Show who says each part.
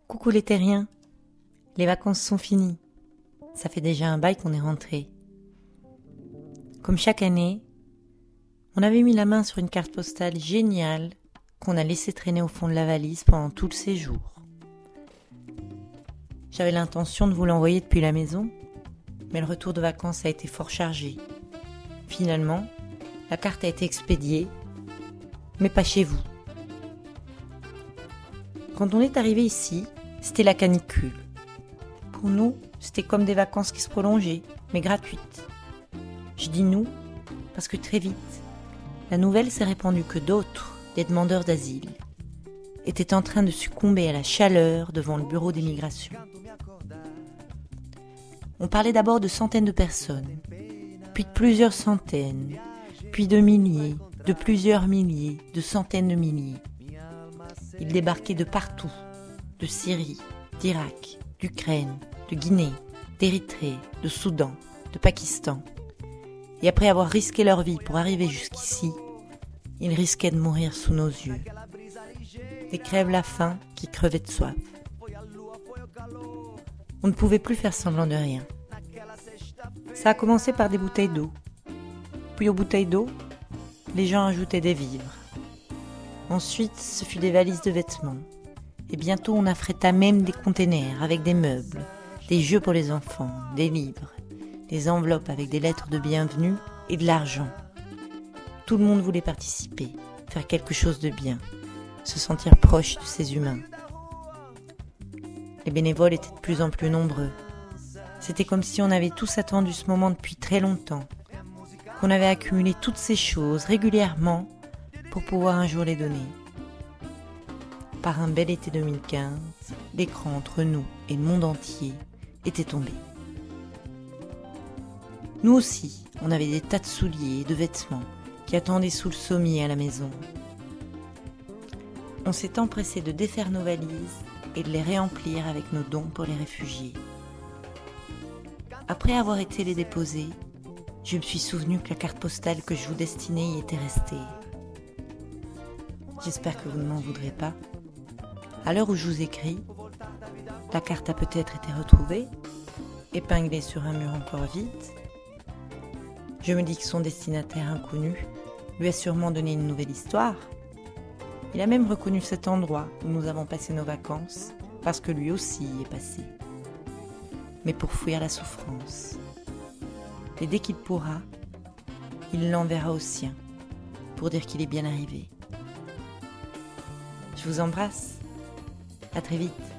Speaker 1: Coucou les terriens, les vacances sont finies. Ça fait déjà un bail qu'on est rentré. Comme chaque année, on avait mis la main sur une carte postale géniale qu'on a laissée traîner au fond de la valise pendant tout le séjour. J'avais l'intention de vous l'envoyer depuis la maison, mais le retour de vacances a été fort chargé. Finalement, la carte a été expédiée, mais pas chez vous. Quand on est arrivé ici, c'était la canicule. Pour nous, c'était comme des vacances qui se prolongeaient, mais gratuites. Je dis nous, parce que très vite, la nouvelle s'est répandue que d'autres, des demandeurs d'asile, étaient en train de succomber à la chaleur devant le bureau d'immigration. On parlait d'abord de centaines de personnes, puis de plusieurs centaines, puis de milliers, de plusieurs milliers, de centaines de milliers. Ils débarquaient de partout, de Syrie, d'Irak, d'Ukraine, de Guinée, d'Érythrée, de Soudan, de Pakistan. Et après avoir risqué leur vie pour arriver jusqu'ici, ils risquaient de mourir sous nos yeux. Des crève-la-faim qui crevaient de soif. On ne pouvait plus faire semblant de rien. Ça a commencé par des bouteilles d'eau. Puis aux bouteilles d'eau, les gens ajoutaient des vivres. Ensuite, ce fut des valises de vêtements. Et bientôt, on affréta même des containers avec des meubles, des jeux pour les enfants, des livres, des enveloppes avec des lettres de bienvenue et de l'argent. Tout le monde voulait participer, faire quelque chose de bien, se sentir proche de ces humains. Les bénévoles étaient de plus en plus nombreux. C'était comme si on avait tous attendu ce moment depuis très longtemps, qu'on avait accumulé toutes ces choses régulièrement pour pouvoir un jour les donner. Par un bel été 2015, l'écran entre nous et le monde entier était tombé. Nous aussi, on avait des tas de souliers et de vêtements qui attendaient sous le sommier à la maison. On s'est empressé de défaire nos valises et de les réemplir avec nos dons pour les réfugiés. Après avoir été les déposer, je me suis souvenu que la carte postale que je vous destinais y était restée. J'espère que vous ne m'en voudrez pas. À l'heure où je vous écris, la carte a peut-être été retrouvée, épinglée sur un mur encore vide. Je me dis que son destinataire inconnu lui a sûrement donné une nouvelle histoire. Il a même reconnu cet endroit où nous avons passé nos vacances, parce que lui aussi y est passé. Mais pour fuir la souffrance. Et dès qu'il pourra, il l'enverra au sien, pour dire qu'il est bien arrivé. Je vous embrasse. À très vite.